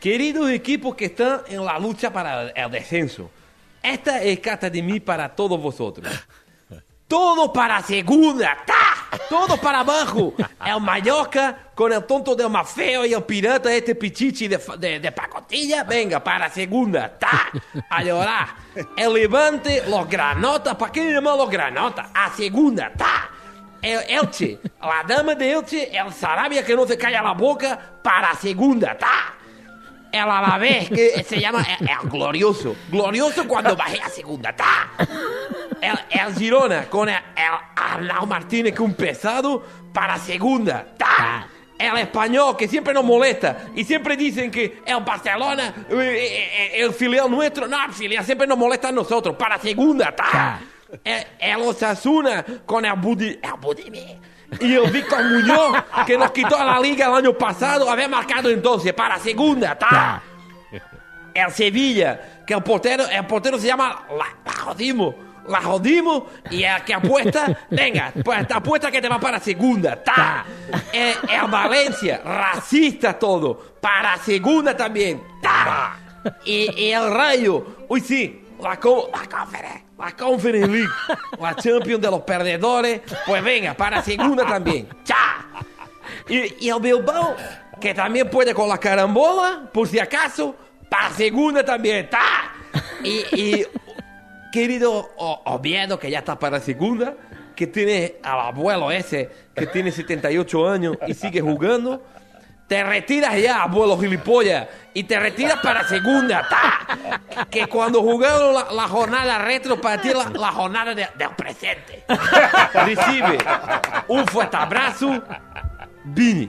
Queridos equipos que están en la lucha para el descenso, esta es carta de mí para todos vosotros. Todo para segunda, ¡tá! Todo para abajo. El Mallorca con el tonto del Mafeo y el pirata pichichi de pacotilla, venga, para segunda, ¡tá! A llorar. El Levante, los granotas, ¿para qué llamar los granotas? A segunda, ¡tá! El Elche, la dama de Elche, el Sarabia que no se calla la boca, para segunda, ¡tá! El Alavés, que se llama el Glorioso. Glorioso cuando bajé a segunda, ¡tá! El Girona con el Arnau Martínez, que un pesado, para segunda, ¡tá! El Español, que siempre nos molesta y siempre dicen que el Barcelona, el filial nuestro, no, el filial siempre nos molesta a nosotros, para segunda, ¡tá! El Osasuna con el Budimir y el Víctor Muñoz, que nos quitó a la liga el año pasado, había marcado entonces, para segunda, ¡tá! El Sevilla, que el portero se llama La jodimos y el que apuesta, venga, pues apuesta que te va para segunda, ¡tá! El Valencia, racista todo, para segunda también, ¡tá! Y el Rayo, uy sí, la Conference League, la Champions de los perdedores, pues venga, para segunda también, ¡cha! Y el Bilbao, que también puede con la carambola, por si acaso, para segunda también, ¡tá! Y querido Oviedo, que ya está para segunda, que tiene al abuelo ese, que tiene 78 años y sigue jugando, te retiras ya, abuelo gilipollas, y te retiras para segunda, ¡tá! Que cuando jugaron la jornada retro, para ti la jornada del presente. Recibe un fuerte abrazo, Vini.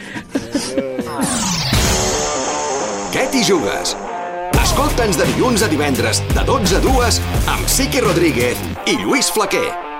Què t'hi jugues? Escolta'ns de dilluns a divendres, de 12 a 2, amb Sique Rodríguez i Lluís Flaquer.